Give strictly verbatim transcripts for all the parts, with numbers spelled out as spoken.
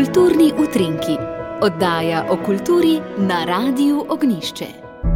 Kulturni utrinki, oddaja o kulturi na Radiu Ognjišče.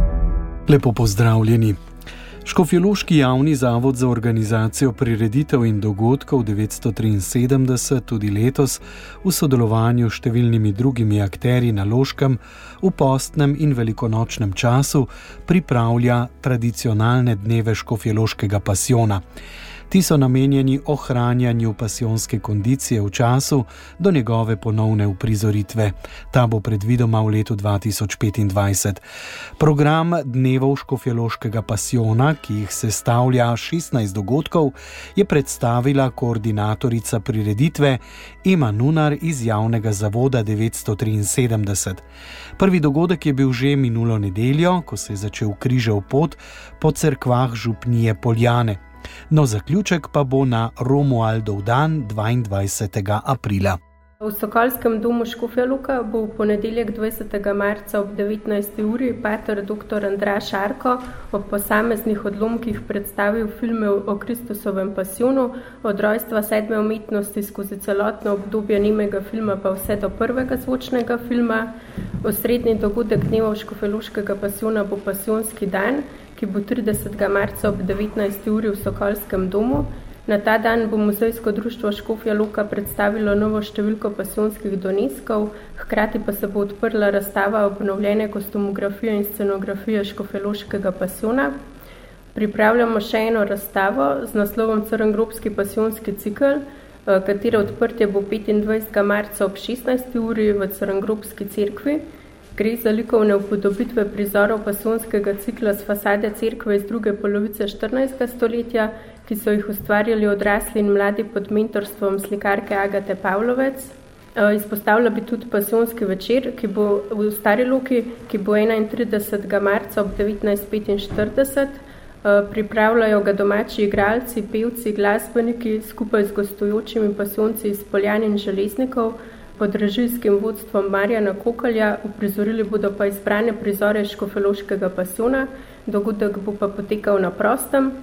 Lepo pozdravljeni. Škofjeloški javni zavod za organizacijo prireditev in dogodkov devetsto triinsedemdeset tudi letos v sodelovanju s številnimi drugimi akterji na Loškem v postnem in velikonočnem času pripravlja tradicionalne dneve škofjeloškega pasijona. Ti so namenjeni ohranjanju pasijonske kondicije v času do njegove ponovne uprizoritve. Ta bo predvidoma v letu dva tisoč petindvajset. Program dnevov škofjeloškega pasijona, ki jih sestavlja šestnajst dogodkov, je predstavila koordinatorica prireditve Ema Nunar iz javnega zavoda devetsto triinsedemdeset. Prvi dogodek je bil že minulo nedeljo, ko se je začel križev pot po cerkvah župnije Poljane. No, zaključek pa bo na Romualdov dan dvaindvajsetega aprila. V Sokolskem domu Škofja Loka bo v ponedeljek dvajsetega marca ob devetnajsti uri pater doktor Andraž Arko ob posameznih odlomkih predstavil filme o Kristusovem pasijonu, od rojstva sedme umetnosti skozi celotno obdobje nemega filma pa vse do prvega zvočnega filma. Osrednji dogodek dnevov škofjeloškega pasijona bo pasijonski dan, ki bo tridesetega marca ob devetnajsti uri v Sokolskem domu. Na ta dan bo Muzejsko društvo Škofja Loka predstavilo novo številko pasijonskih doneskov, hkrati pa se bo odprla razstava obnovljene kostumografije in scenografije škofjeloškega pasijona. Pripravljamo še eno razstavo z naslovom Crngrobski pasijonski cikel, katere odprtje bo petindvajsetega marca ob šestnajsti uri v Crngrobski cerkvi. Gre za likovne upodobitve prizorov pasijonskega cikla s fasade cerkve iz druge polovice štirinajstega stoletja, ki so jih ustvarjali odrasli in mladi pod mentorstvom slikarke Agate Pavlovec. Izpostavila bi tudi pasijonski večer, ki bo v Stari Loki, ki bo enaintridesetega marca ob devetnajst petinštirideset. Pripravljajo ga domači igralci, pevci, glasbeniki skupaj z gostujočimi pasijonci iz Poljan in Železnikov pod režijskim vodstvom Marjana Kokalja. Uprizorili bodo pa izbrane prizore škofjeloškega pasijona. Dogodek bo pa potekal na prostem.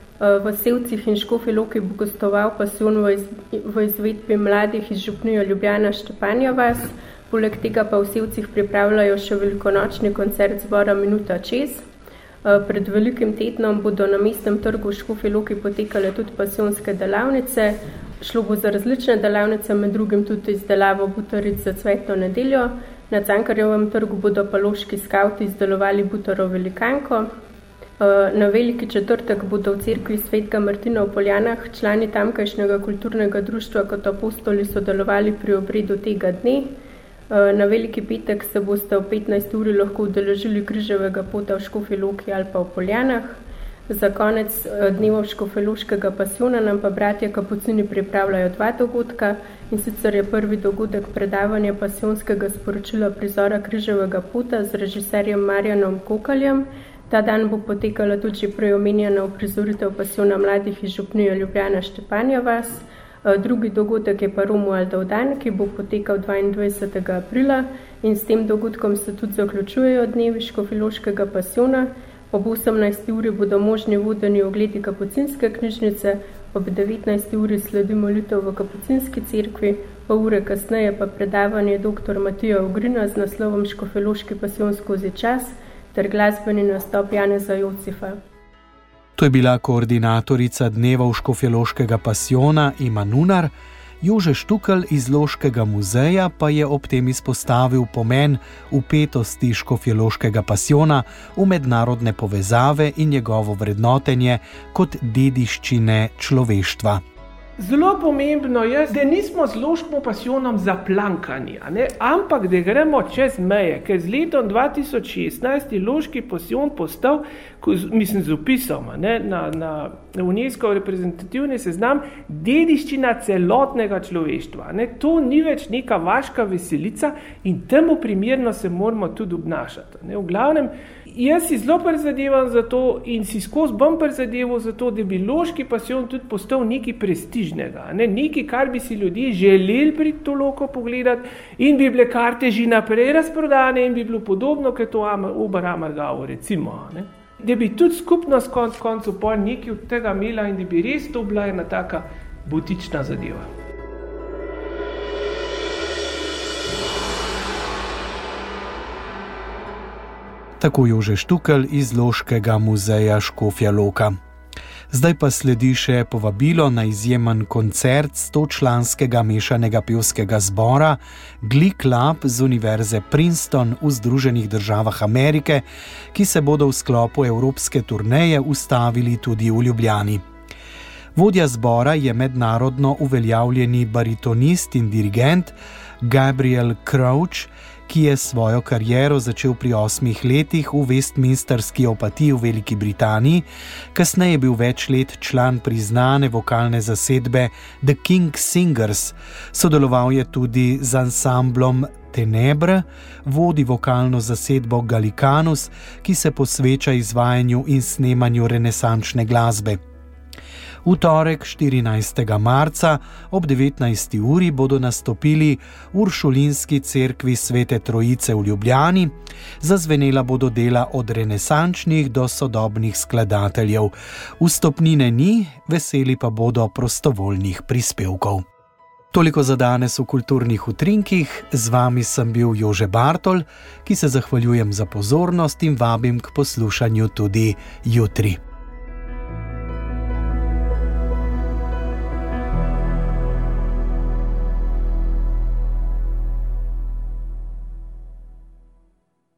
V Sevcih in Škofji Loki bo gostoval pasijon v, iz, v izvedbi mladih iz župnije Ljubljana Štepanja vas. Poleg tega pa v Sevcih pripravljajo še velikonočni koncert zbora Minuta čez. Pred velikim tednom bodo na mestnem trgu v Škofji Loki potekale tudi pasijonske delavnice. Šlo bo za različne delavnice, med drugim tudi izdelavo butaric za cvetno nedeljo. Na Cankarjevem trgu bodo pa loški skavti izdelovali butaro velikanko. Na veliki četrtek bodo v cerkvi svetega Martina v Poljanah člani tamkajšnjega kulturnega društva kot apostoli sodelovali pri obredu tega dne. Na veliki petek se boste v petnajsti uri lahko udeležili križevega pota v Škofji Loki ali pa v Poljanah. Za konec dnevov škofjeloškega pasijona nam pa bratje Kapucini pripravljajo dva dogodka, in sicer je prvi dogodek predavanje pasijonskega sporočila prizora križevega pota z režiserjem Marjanom Kokaljem. Ta dan bo potekala tudi prej omenjena uprizoritev pasijona mladih iz župnije Ljubljana Štepanja vas. Drugi dogodek je pa Romualdov dan, ki bo potekal dvaindvajsetega aprila, in s tem dogodkom se tudi zaključujejo dnevi škofjeloškega pasijona. Ob osemnajsti uri bodo možni vodeni ogledi kapucinske knjižnice, ob devetnajsti uri sledi molitev v kapucinski cerkvi, pol ure kasneje pa predavanje dr. Matija Ogrina z naslovom Škofjeloški pasijon skozi čas ter glasbeni nastop Janeza Jocifa. To je bila koordinatorica dnevov škofjeloškega pasijona Ema Nunar. Jože Štukelj iz Loškega muzeja pa je ob tem izpostavil pomen vpetosti škofjeloškega pasijona v mednarodne povezave in njegovo vrednotenje kot dediščine človeštva. Zelo pomembno je, da nismo z loškim pasijonom zaplankani, ne? Ampak da gremo čez meje, ker z letom dva tisoč šestnajst je loški pasijon postal, mislim, z upisom ne? na, na UNESCO reprezentativni seznam dediščina celotnega človeštva. Ne? To ni več neka vaška veselica in temu primerno se moramo tudi obnašati. Ne? V glavnem, jaz si zelo prizadevam za to in si skozi bom prizadeval za to, da bi loški pasijon tudi postal nekaj prestižnega, ne? Nekaj, kar bi si ljudje želeli priti to loko pogledati in bi bile karte že naprej razprodane in bi bilo podobno, kot to Ober Ammergau, recimo. Ne? Da bi tudi skupnost konc koncu pol nekaj od tega imela in da bi res to bila ena taka butična zadeva. Tako Jože Štukelj iz Loškega muzeja Škofja Loka. Zdaj pa sledi še povabilo na izjemen koncert stočlanskega mešanega pevskega zbora Glee Club z Univerze Princeton v Združenih državah Amerike, ki se bodo v sklopu evropske turneje ustavili tudi v Ljubljani. Vodja zbora je mednarodno uveljavljeni baritonist in dirigent Gabriel Crouch, ki je svojo kariero začel pri osmih letih v Westminsterski opatiji v Veliki Britaniji, kasneje je bil več let član priznane vokalne zasedbe The King Singers, sodeloval je tudi z ansamblom Tenebre, vodi vokalno zasedbo Gallicanus, ki se posveča izvajanju in snemanju renesančne glasbe. V torek, štirinajstega marca ob devetnajsti uri bodo nastopili v Uršulinski cerkvi Svete Trojice v Ljubljani, zazvenela bodo dela od renesančnih do sodobnih skladateljev. Vstopnine ni, veseli pa bodo prostovoljnih prispevkov. Toliko za danes v Kulturnih utrinkih, z vami sem bil Jože Bartol, ki se zahvaljujem za pozornost in vabim k poslušanju tudi jutri.